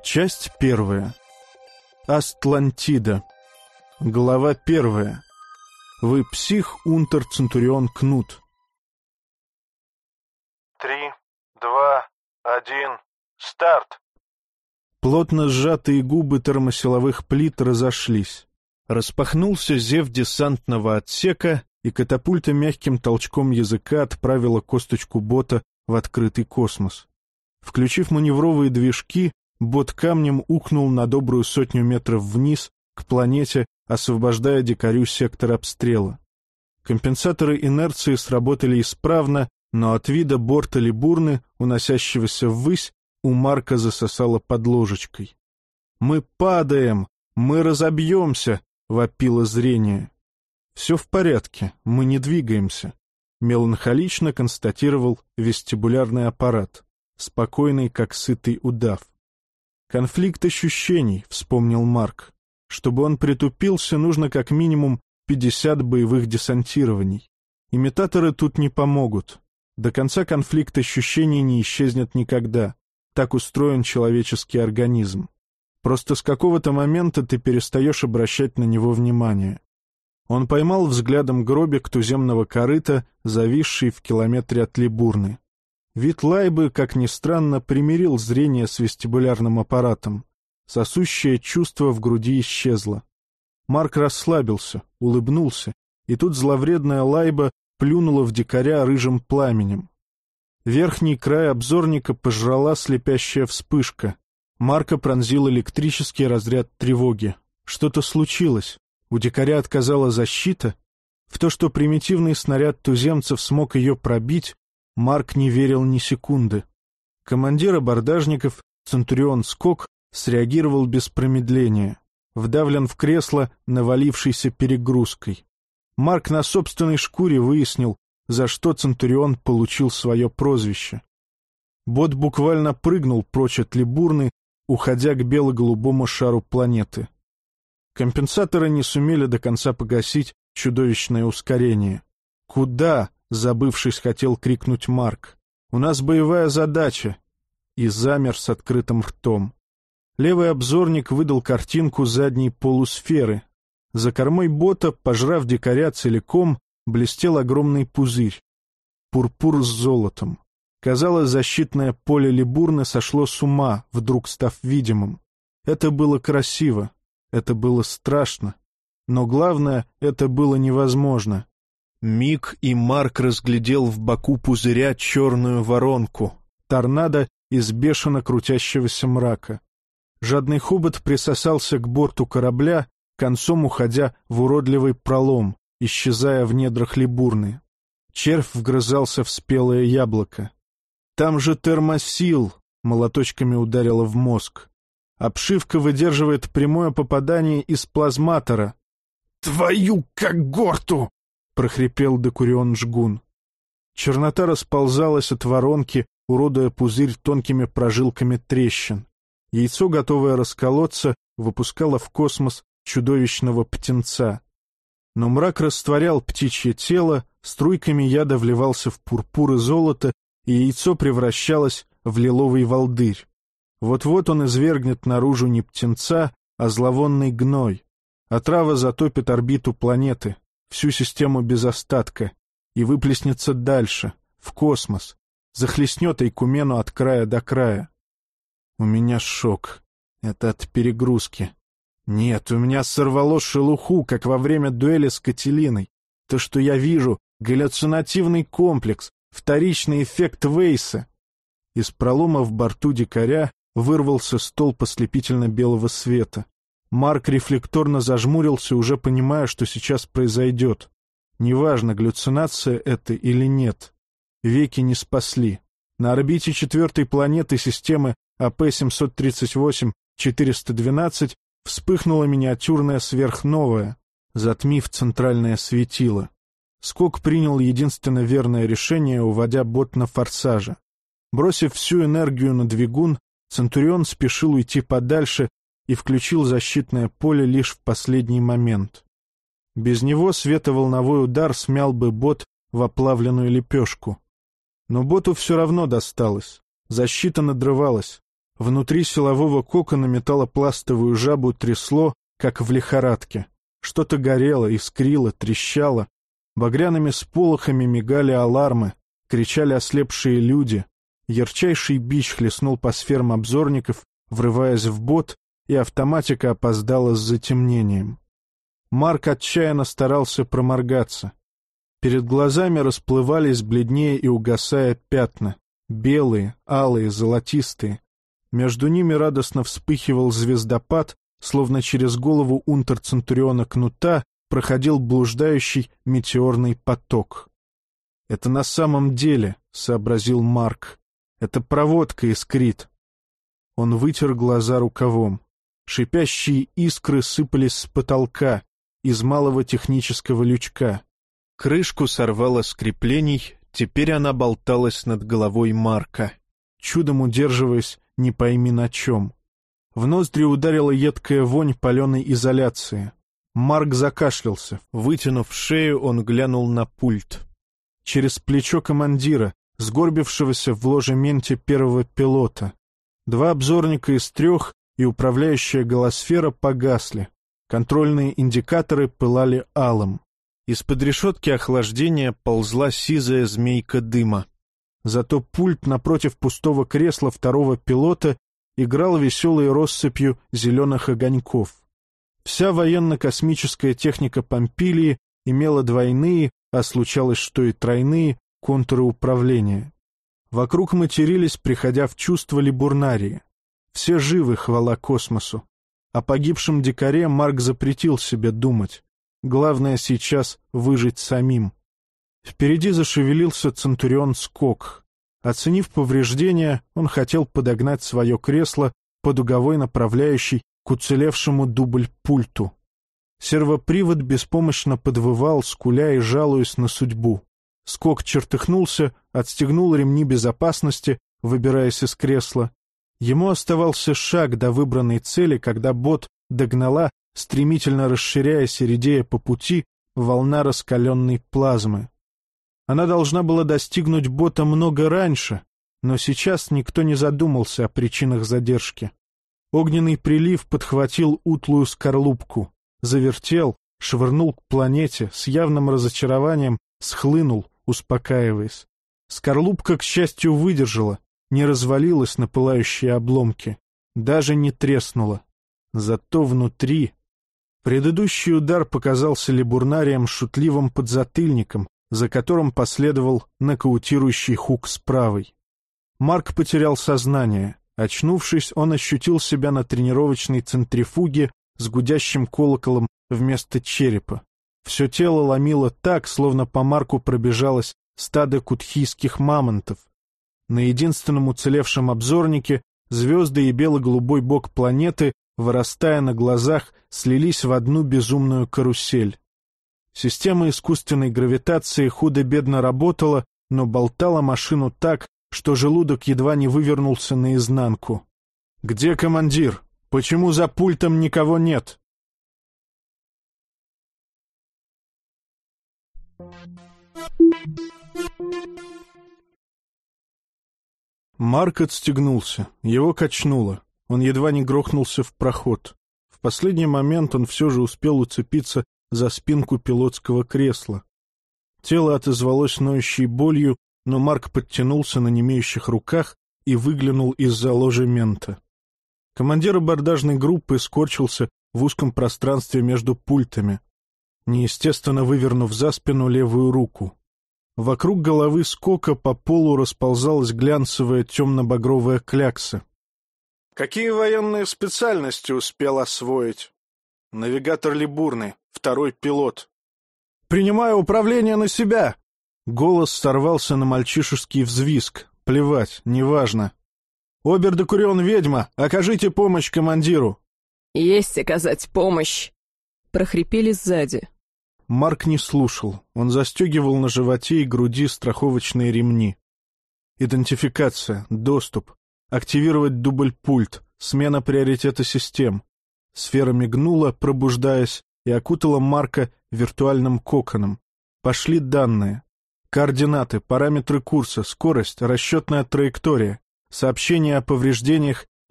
Часть 1. Астлантида. Глава 1. Вы псих, унтер-центурион Кнут. 3, 2, 1, старт! Плотно сжатые губы термосиловых плит разошлись. Распахнулся зев десантного отсека, и катапульта мягким толчком языка отправила косточку бота в открытый космос. Включив маневровые движки, бот камнем ухнул на добрую 100 метров вниз, к планете, освобождая дикарю сектор обстрела. Компенсаторы инерции сработали исправно, но от вида борта Либурны, уносящегося ввысь, у Марка засосало под ложечкой. «Мы падаем! Мы разобьемся!» — вопило зрение. «Все в порядке, мы не двигаемся», — меланхолично констатировал вестибулярный аппарат, спокойный, как сытый удав. «Конфликт ощущений», — вспомнил Марк. «Чтобы он притупился, нужно как минимум 50 боевых десантирований. Имитаторы тут не помогут. До конца конфликт ощущений не исчезнет никогда. Так устроен человеческий организм. Просто с какого-то момента ты перестаешь обращать на него внимание». Он поймал взглядом гробик туземного корыта, зависший в километре от Либурны. Вид лайбы, как ни странно, примирил зрение с вестибулярным аппаратом. Сосущее чувство в груди исчезло. Марк расслабился, улыбнулся, и тут зловредная лайба плюнула в дикаря рыжим пламенем. Верхний край обзорника пожрала слепящая вспышка. Марка пронзил электрический разряд тревоги. Что-то случилось. У дикаря отказала защита? В то, что примитивный снаряд туземцев смог ее пробить, Марк не верил ни секунды. Командир абордажников, центурион Скок, среагировал без промедления, вдавлен в кресло, навалившейся перегрузкой. Марк на собственной шкуре выяснил, за что центурион получил свое прозвище. Бот буквально прыгнул прочь от Либурны, уходя к бело-голубому шару планеты. Компенсаторы не сумели до конца погасить чудовищное ускорение. «Куда?» — забывшись, хотел крикнуть Марк. «У нас боевая задача!» И замер с открытым ртом. Левый обзорник выдал картинку задней полусферы. За кормой бота, пожрав дикаря целиком, блестел огромный пузырь. Пурпур с золотом. Казалось, защитное поле Либурны сошло с ума, вдруг став видимым. Это было красиво. Это было страшно. Но главное, это было невозможно. Миг, и Марк разглядел в боку пузыря черную воронку. Торнадо из бешено крутящегося мрака. Жадный хобот присосался к борту корабля, концом уходя в уродливый пролом, исчезая в недрах Либурны. Червь вгрызался в спелое яблоко. «Там же термосил!» — молоточками ударило в мозг. Обшивка выдерживает прямое попадание из плазматора. «Твою когорту!» — прохрипел Декурион Жгун. Чернота расползалась от воронки, уродуя пузырь тонкими прожилками трещин. Яйцо, готовое расколоться, выпускало в космос чудовищного птенца. Но мрак растворял птичье тело, струйками яда вливался в пурпур и золото, и яйцо превращалось в лиловый волдырь. Вот-вот он извергнет наружу не птенца, а зловонный гной. Отрава затопит орбиту планеты, всю систему без остатка, и выплеснется дальше, в космос, захлестнет Айкумену от края до края. У меня шок. Это от перегрузки. Нет, у меня сорвало шелуху, как во время дуэли с Кателиной. То, что я вижу, галлюцинативный комплекс, вторичный эффект Вейса. Из пролома в борту дикаря вырвался столб ослепительно-белого света. Марк рефлекторно зажмурился, уже понимая, что сейчас произойдет. Неважно, галлюцинация это или нет. Веки не спасли. На орбите четвертой планеты системы АП-738-412 вспыхнула миниатюрная сверхновая, затмив центральное светило. Скок принял единственно верное решение, уводя бот на форсаже. Бросив всю энергию на двигун, Центурион спешил уйти подальше и включил защитное поле лишь в последний момент. Без него световолновой удар смял бы бот в оплавленную лепешку. Но боту все равно досталось. Защита надрывалась. Внутри силового кокона металлопластовую жабу трясло, как в лихорадке. Что-то горело, искрило, трещало. Багряными сполохами мигали алармы, кричали ослепшие люди. Ярчайший бич хлестнул по сферам обзорников, врываясь в бот, и автоматика опоздала с затемнением. Марк отчаянно старался проморгаться. Перед глазами расплывались, бледнее и угасая, пятна. Белые, алые, золотистые. Между ними радостно вспыхивал звездопад, словно через голову унтер-центуриона Кнута проходил блуждающий метеорный поток. «Это на самом деле», — сообразил Марк, — «это проводка искрит». Он вытер глаза рукавом. Шипящие искры сыпались с потолка, из малого технического лючка. Крышку сорвало с креплений, теперь она болталась над головой Марка, чудом удерживаясь не пойми на чем. В ноздри ударила едкая вонь паленой изоляции. Марк закашлялся. Вытянув шею, он глянул на пульт. Через плечо командира, сгорбившегося в ложементе первого пилота. 2 обзорника из 3 и управляющая голосфера погасли. Контрольные индикаторы пылали алым. Из-под решетки охлаждения ползла сизая змейка дыма. Зато пульт напротив пустого кресла второго пилота играл веселой россыпью зеленых огоньков. Вся военно-космическая техника Помпилии имела двойные, а случалось, что и тройные, контуры управления. Вокруг матерились, приходя в чувство, либурнарии. Все живы, хвала космосу. О погибшем дикаре Марк запретил себе думать. Главное сейчас выжить самим. Впереди зашевелился Центурион Скок. Оценив повреждения, он хотел подогнать свое кресло под уговой направляющей к уцелевшему дубль-пульту. Сервопривод беспомощно подвывал, скуля и жалуясь на судьбу. Скок чертыхнулся, отстегнул ремни безопасности, выбираясь из кресла. Ему оставался шаг до выбранной цели, когда бот догнала, стремительно расширяясь и редея по пути, волна раскаленной плазмы. Она должна была достигнуть бота много раньше, но сейчас никто не задумался о причинах задержки. Огненный прилив подхватил утлую скорлупку, завертел, швырнул к планете, с явным разочарованием схлынул, успокаиваясь. Скорлупка, к счастью, выдержала, не развалилась на пылающие обломки, даже не треснула. Зато внутри... Предыдущий удар показался либурнарием шутливым подзатыльником, за которым последовал нокаутирующий хук с правой. Марк потерял сознание. Очнувшись, он ощутил себя на тренировочной центрифуге с гудящим колоколом вместо черепа. Все тело ломило так, словно по Марку пробежалось стадо кутхийских мамонтов. На единственном уцелевшем обзорнике звезды и бело-голубой бок планеты, вырастая на глазах, слились в одну безумную карусель. Система искусственной гравитации худо-бедно работала, но болтала машину так, что желудок едва не вывернулся наизнанку. «Где командир? Почему за пультом никого нет?» Марк отстегнулся, его качнуло. Он едва не грохнулся в проход. В последний момент он все же успел уцепиться за спинку пилотского кресла. Тело отозвалось ноющей болью, но Марк подтянулся на немеющих руках и выглянул из-за ложемента. Командир абордажной группы скорчился в узком пространстве между пультами, неестественно вывернув за спину левую руку. Вокруг головы Скока по полу расползалась глянцевая темно-багровая клякса. «Какие военные специальности успел освоить?» «Навигатор Либурны, второй пилот». «Принимаю управление на себя!» Голос сорвался на мальчишеский взвизг. Плевать, неважно. «Обер-декурион ведьма, окажите помощь командиру!» «Есть оказать помощь!» Прохрипели сзади. Марк не слушал. Он застегивал на животе и груди страховочные ремни. Идентификация, доступ, активировать дубль-пульт, смена приоритета систем. Сфера мигнула, пробуждаясь, и окутала Марка виртуальным коконом. Пошли данные. Координаты, параметры курса, скорость, расчетная траектория, сообщения о повреждениях